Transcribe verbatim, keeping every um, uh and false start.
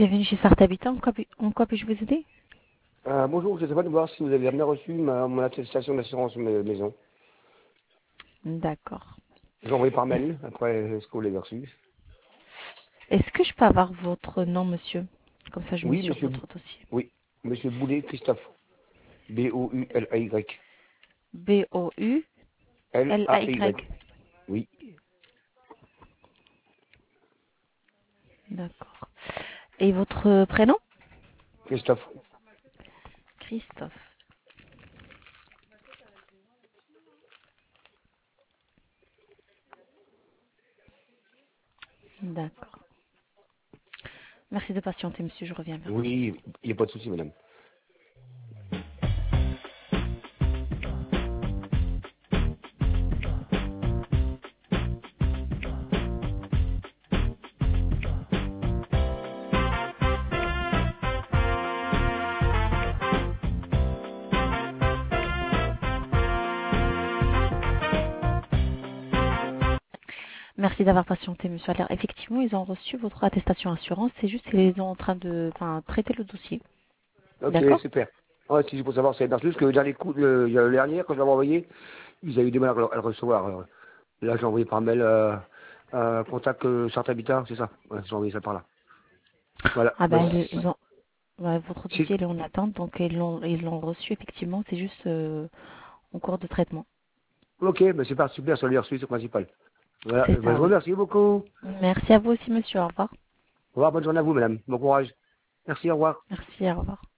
Bienvenue chez Sarthe Habitat. En quoi, puis- en quoi puis-je vous aider? Euh, bonjour, je ne sais pas de voir si vous avez bien reçu ma, mon attestation d'assurance ma- maison. D'accord. Je l'ai envoyé par Est-ce mail, après, est-ce que vous l'avez reçu? est-ce que je peux avoir votre nom, monsieur? Comme ça, je mets Oui, sur monsieur, votre dossier. oui, monsieur Boulet Christophe. B O U L A Y. L A Y. B-O-U-L-A-Y. Oui, D'accord. Et votre prénom? Christophe. Christophe. D'accord. Merci de patienter, monsieur. Je reviens vers vous. Oui, il n'y a pas de souci, madame. Merci d'avoir patienté, monsieur. Alors, effectivement, ils ont reçu votre attestation assurance. C'est juste qu'ils sont en train de, enfin, traiter le dossier. Ok, D'accord? super. Ouais, si c'est pour savoir, c'est dans juste que le dernier coup, le, il y a le dernier, quand je l'avais envoyé, ils avaient eu du mal à, le à le recevoir. Alors, là, j'ai envoyé par mail, euh, euh, contact euh, Sarthe Habitat, c'est ça. Ouais, j'ai envoyé ça par là. Voilà. Ah Bah, ben, ils ils ont, ouais, votre si- dossier il est en attente, donc ils l'ont, ils l'ont reçu effectivement. C'est juste euh, en cours de traitement. ok, bah, c'est pas super, ça lui a reçu, c'est le principal. Voilà, C'est bah, je ça, vous oui. remercie beaucoup. Merci à vous aussi, monsieur. Au revoir. Au revoir, bonne journée à vous, madame. Bon courage. Merci, au revoir. Merci, au revoir.